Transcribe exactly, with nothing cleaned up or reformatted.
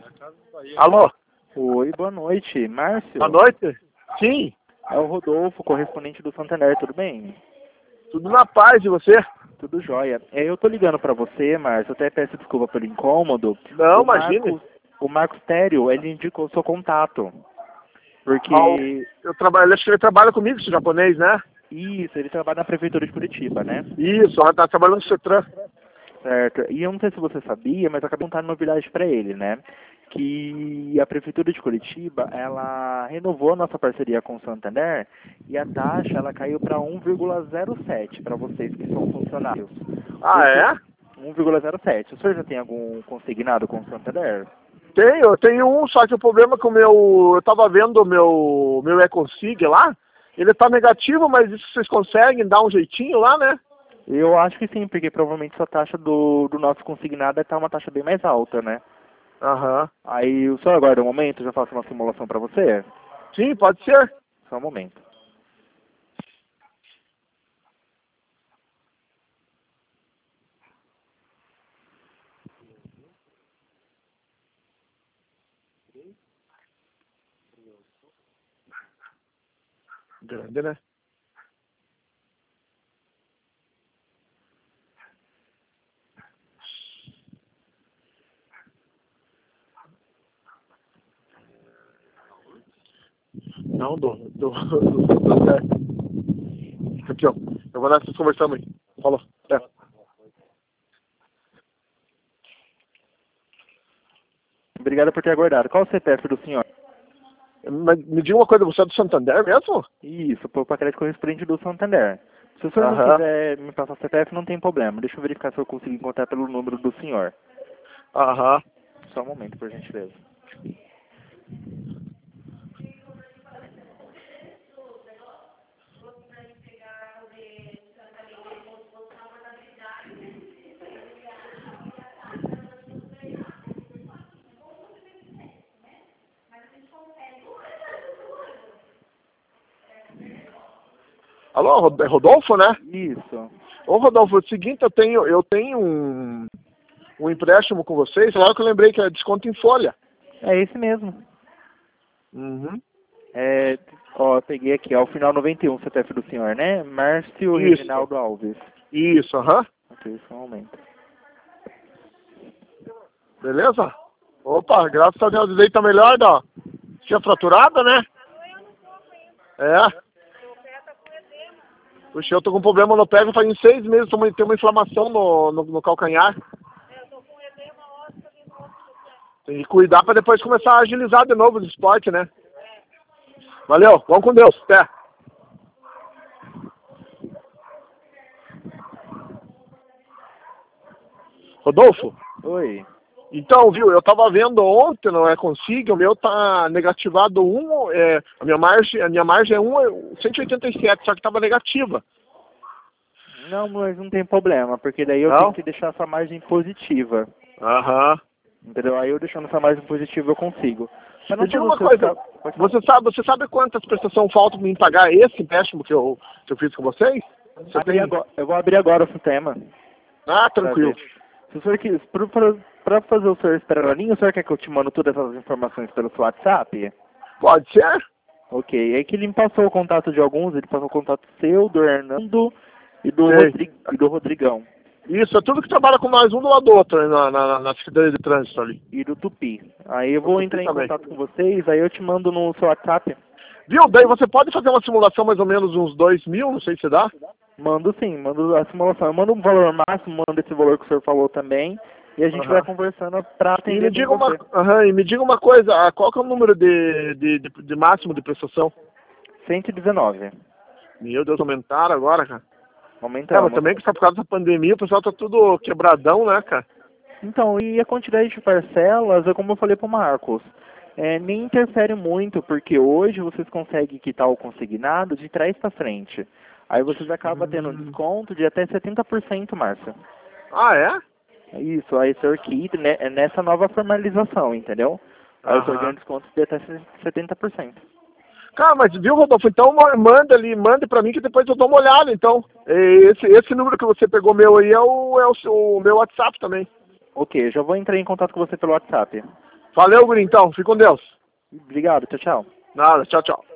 Alô? Oi, boa noite. Márcio? Boa noite? Sim. É o Rodolfo, correspondente do Santander, tudo bem? Tudo na paz, e você? Tudo jóia. É, eu tô ligando pra você, Márcio, eu até peço desculpa pelo incômodo. Não, o imagine. Marcos, o Marcos Tério, ele indicou o seu contato. Porque... Ah, eu trabalho, acho que ele trabalha comigo, esse japonês, né? Isso, ele trabalha na Prefeitura de Curitiba, né? Isso, ela tá trabalhando no CETRAN. Certo. E eu não sei se você sabia, mas eu acabei de contar novidade pra ele, né? Que a Prefeitura de Curitiba, ela renovou a nossa parceria com o Santander e a taxa, ela caiu para um vírgula zero sete para vocês que são funcionários. Ah, O é? um vírgula zero sete. O senhor já tem algum consignado com o Santander? Tenho, eu tenho um, só que o problema é que o meu... Eu tava vendo o meu, meu Econsig lá, ele tá negativo, mas isso vocês conseguem dar um jeitinho lá, né? Eu acho que sim, porque provavelmente essa taxa do, do nosso consignado está uma taxa bem mais alta, né? Aham. Aí o senhor aguarda um momento, eu já faço uma simulação para você? Sim, pode ser. Só um momento. Grande, né? Não, do... do, do, do certo. Aqui, ó. Eu vou dar vocês conversando aí. Falou. É. Obrigado por ter aguardado. Qual o C P F do senhor? Mas me diga uma coisa, você é do Santander mesmo? Isso, por crédito correspondente do Santander. Se o senhor não Aham. quiser me passar o C P F, não tem problema. Deixa eu verificar se eu consigo encontrar pelo número do senhor. Aham. Só um momento, por gentileza. Alô, Rod- é Rodolfo, né? Isso. Ô, Rodolfo, é o seguinte, eu tenho, eu tenho um, um empréstimo com vocês, claro que eu lembrei que é desconto em folha. É esse mesmo. Uhum. É, ó, peguei aqui, ó, o final noventa e um C P F do senhor, né? Márcio Isso. Reginaldo Alves. Isso, aham. Ok, só um momento. Beleza? Opa, graças a Deus, aí tá melhor, da tinha fraturada, né? É. Puxa, eu tô com problema no pé, faz uns seis meses, tô- tem uma inflamação no, no, no calcanhar. Tem que cuidar pra depois começar a agilizar de novo o esporte, né? Valeu, vamos com Deus, até. Rodolfo, Oi. então, viu, eu tava vendo ontem, não é consigo, o meu tá negativado um, é, a minha margem, a minha margem é um, cento e oitenta e sete, só que tava negativa. Não, mas não tem problema, porque daí eu Não? tenho que deixar essa margem positiva. Aham. Entendeu? Aí eu deixando essa margem positiva eu consigo. Mas não Me diga fazer o uma seu coisa, ca- pode falar. você sabe, você sabe quantas prestações faltam para mim pagar esse empréstimo que eu, que eu fiz com vocês? Você Abri tem... agora, eu vou abrir agora o sistema. Ah, pra tranquilo. ver. Se o senhor quis, para fazer o senhor esperar a linha, o senhor quer que eu te mando todas essas informações pelo seu WhatsApp? Pode ser? Ok, é que ele me passou o contato de alguns, ele passou o contato seu, do Hernando e do, Sei. Rodrig, e do Rodrigão. Isso, é tudo que trabalha com nós, um do lado do outro, na, na, na Secretaria de Trânsito ali. E do Tupi. Aí eu Do vou Tupi entrar em também. contato com vocês, aí eu te mando no seu WhatsApp. Viu? Daí você pode fazer uma simulação mais ou menos uns dois mil, não sei se dá. Mando sim, mando a simulação. Eu mando um valor máximo, mando esse valor que o senhor falou também. E a gente Aham. vai conversando pra E atender me bem diga uma, você. aham, e me diga uma coisa, ah, qual que é o número de, de, de, de máximo de prestação? cento e dezenove. Meu Deus, aumentaram agora, cara. É, mas Aumentamos. também que está por causa da pandemia, o pessoal tá tudo quebradão, né, cara? Então, e a quantidade de parcelas, é como eu falei pro Marcos, é, nem interfere muito, porque hoje vocês conseguem quitar o consignado de trás para frente. Aí vocês acabam tendo um desconto de até setenta por cento, Márcio. Ah, é? Isso, aí o senhor quita né, é nessa nova formalização, entendeu? Aí o senhor Aham. ganha um desconto de até setenta por cento. Cara, mas viu, Rodolfo? Então ma- manda ali, manda pra mim que depois eu dou uma olhada, então. Esse, esse número que você pegou meu aí é o, é o, seu- o meu WhatsApp também. Ok, já vou entrar em contato com você pelo WhatsApp. Valeu, guri, então. Fique com Deus. Obrigado, tchau, tchau. Nada, tchau, tchau.